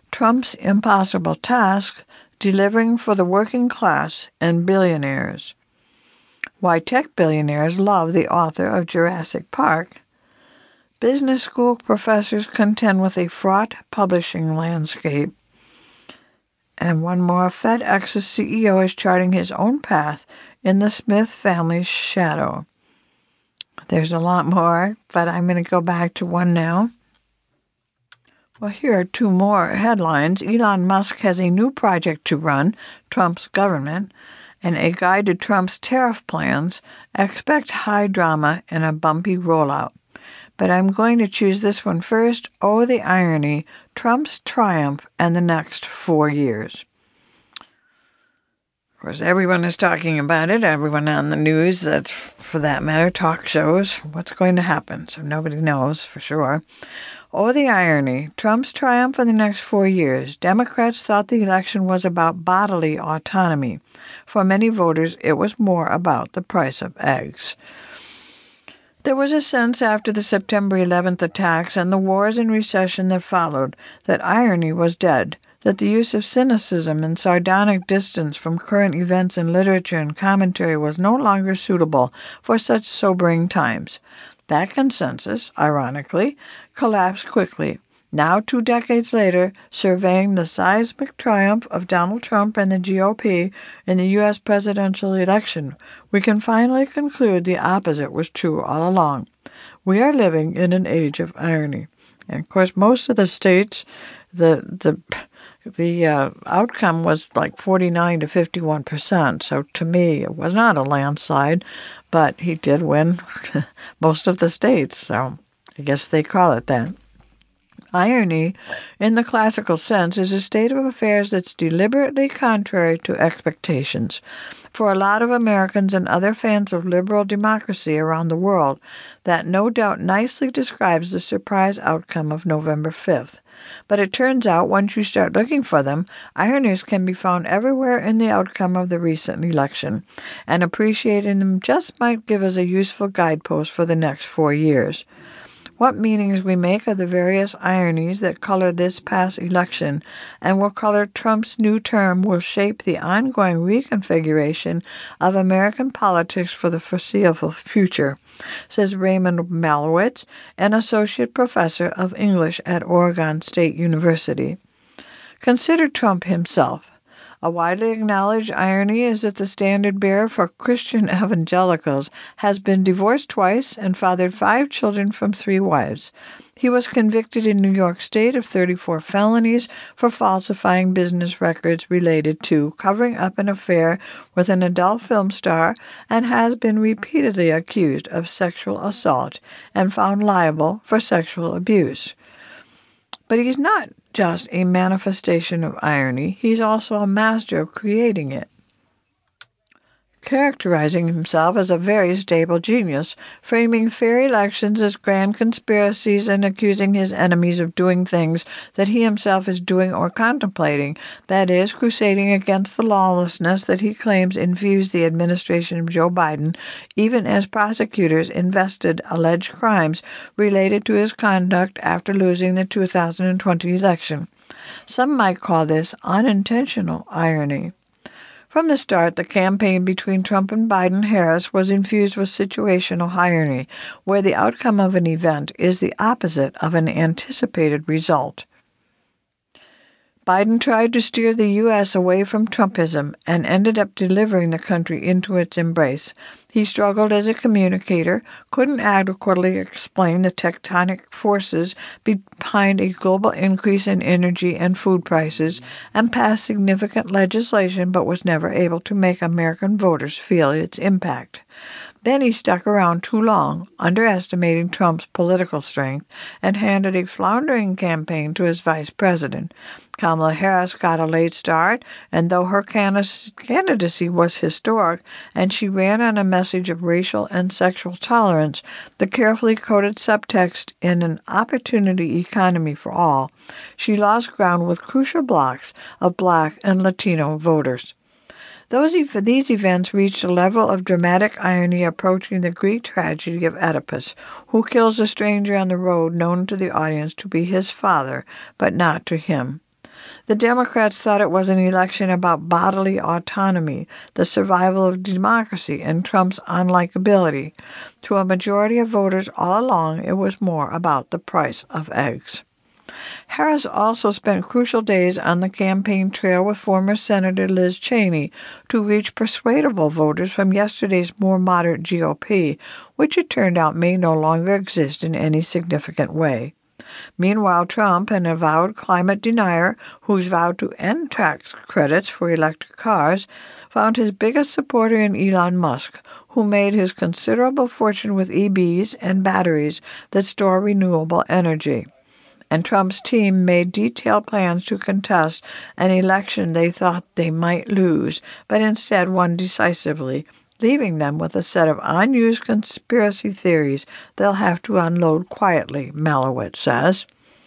Trump's impossible task, delivering for the working class and billionaires. Why tech billionaires love the author of Jurassic Park. Business school professors contend with a fraught publishing landscape. And one more, FedEx's C E O is charting his own path in the Smith family's shadow. There's a lot more, but I'm going to go back to one now. Well, here are two more headlines. Elon Musk has a new project to run, Trump's government, and a guide to Trump's tariff plans. Expect high drama and a bumpy rollout. But I'm going to choose this one first. Oh, the irony, Trump's triumph and the next four years. Of course, everyone is talking about it. Everyone on the news, that's for that matter, talk shows. What's going to happen? So nobody knows for sure. Oh, the irony. Trump's triumph in the next four years. Democrats thought the election was about bodily autonomy. For many voters, it was more about the price of eggs. There was a sense after the September eleventh attacks and the wars and recession that followed that irony was dead, that the use of cynicism and sardonic distance from current events in literature and commentary was no longer suitable for such sobering times. That consensus, ironically, collapsed quickly. Now, two decades later, surveying the seismic triumph of Donald Trump and the G O P in the U S presidential election, we can finally conclude the opposite was true all along. We are living in an age of irony. And, of course, most of the states, the the the uh, outcome was like forty-nine to fifty-one percent. So, to me, it was not a landslide, but he did win most of the states. So, I guess they call it that. Irony, in the classical sense, is a state of affairs that's deliberately contrary to expectations. For a lot of Americans and other fans of liberal democracy around the world, that no doubt nicely describes the surprise outcome of November fifth. But it turns out, once you start looking for them, ironies can be found everywhere in the outcome of the recent election, and appreciating them just might give us a useful guidepost for the next four years. What meanings we make of the various ironies that color this past election and will color Trump's new term will shape the ongoing reconfiguration of American politics for the foreseeable future, says Raymond Malowitz, an associate professor of English at Oregon State University. Consider Trump himself. A widely acknowledged irony is that the standard-bearer for Christian evangelicals has been divorced twice and fathered five children from three wives. He was convicted in New York State of thirty-four felonies for falsifying business records related to covering up an affair with an adult film star and has been repeatedly accused of sexual assault and found liable for sexual abuse. But he's not just a manifestation of irony, he's also a master of creating it. Characterizing himself as a very stable genius, framing fair elections as grand conspiracies and accusing his enemies of doing things that he himself is doing or contemplating, that is, crusading against the lawlessness that he claims infused the administration of Joe Biden, even as prosecutors invested alleged crimes related to his conduct after losing the two thousand twenty election. Some might call this unintentional irony. From the start, the campaign between Trump and Biden-Harris was infused with situational irony, where the outcome of an event is the opposite of an anticipated result. Biden tried to steer the U S away from Trumpism and ended up delivering the country into its embrace. He struggled as a communicator, couldn't adequately explain the tectonic forces behind a global increase in energy and food prices, and passed significant legislation but was never able to make American voters feel its impact. Then he stuck around too long, underestimating Trump's political strength, and handed a floundering campaign to his vice president. Kamala Harris got a late start, and though her candidacy was historic and she ran on a message of racial and sexual tolerance, the carefully coded subtext in an opportunity economy for all, she lost ground with crucial blocks of Black and Latino voters. Those, these events reached a level of dramatic irony approaching the Greek tragedy of Oedipus, who kills a stranger on the road known to the audience to be his father, but not to him. The Democrats thought it was an election about bodily autonomy, the survival of democracy, and Trump's unlikability. To a majority of voters all along, it was more about the price of eggs. Harris also spent crucial days on the campaign trail with former Senator Liz Cheney to reach persuadable voters from yesterday's more moderate G O P, which it turned out may no longer exist in any significant way. Meanwhile, Trump, an avowed climate denier who's vowed to end tax credits for electric cars, found his biggest supporter in Elon Musk, who made his considerable fortune with E Vs and batteries that store renewable energy. And Trump's team made detailed plans to contest an election they thought they might lose, but instead won decisively, leaving them with a set of unused conspiracy theories they'll have to unload quietly, Malowitz says.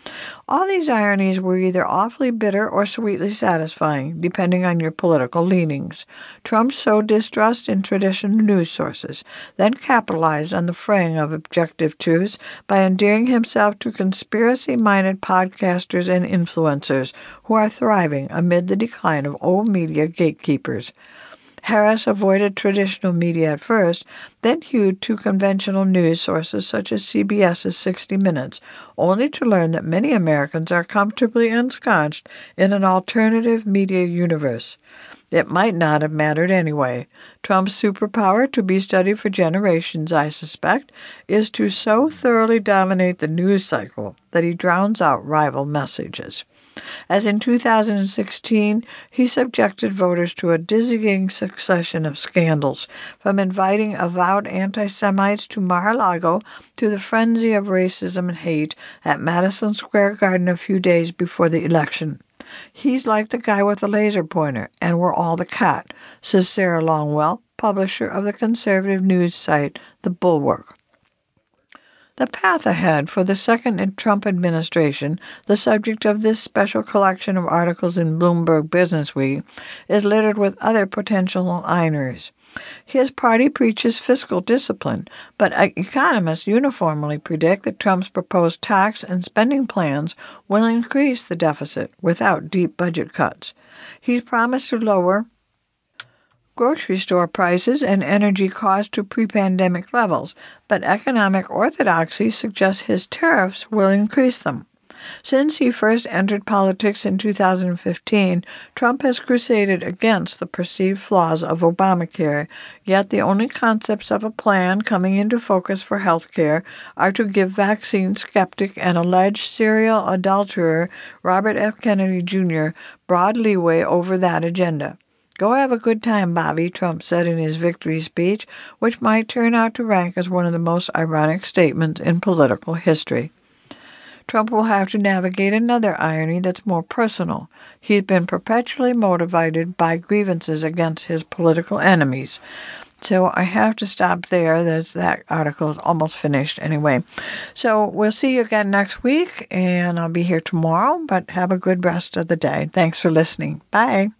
All these ironies were either awfully bitter or sweetly satisfying, depending on your political leanings. Trump sowed distrust in traditional news sources, then capitalized on the fraying of objective truths by endearing himself to conspiracy-minded podcasters and influencers who are thriving amid the decline of old media gatekeepers. Harris avoided traditional media at first, then hewed to conventional news sources such as CBS's sixty minutes, only to learn that many Americans are comfortably ensconced in an alternative media universe. It might not have mattered anyway. Trump's superpower, to be studied for generations, I suspect, is to so thoroughly dominate the news cycle that he drowns out rival messages. As in two thousand sixteen, he subjected voters to a dizzying succession of scandals, from inviting avowed anti-Semites to Mar-a-Lago to the frenzy of racism and hate at Madison Square Garden a few days before the election. He's like the guy with the laser pointer, and we're all the cat, says Sarah Longwell, publisher of the conservative news site The Bulwark. The path ahead for the second Trump administration, the subject of this special collection of articles in Bloomberg Businessweek, is littered with other potential ironies. His party preaches fiscal discipline, but economists uniformly predict that Trump's proposed tax and spending plans will increase the deficit without deep budget cuts. He's promised to lower grocery store prices and energy costs to pre-pandemic levels, but economic orthodoxy suggests his tariffs will increase them. Since he first entered politics in two thousand fifteen, Trump has crusaded against the perceived flaws of Obamacare, yet the only concepts of a plan coming into focus for health care are to give vaccine skeptic and alleged serial adulterer Robert F. Kennedy Junior broad leeway over that agenda. Go have a good time, Bobby, Trump said in his victory speech, which might turn out to rank as one of the most ironic statements in political history. Trump will have to navigate another irony that's more personal. He's been perpetually motivated by grievances against his political enemies. So I have to stop there. That's, that article is almost finished anyway. So we'll see you again next week, and I'll be here tomorrow, but have a good rest of the day. Thanks for listening. Bye.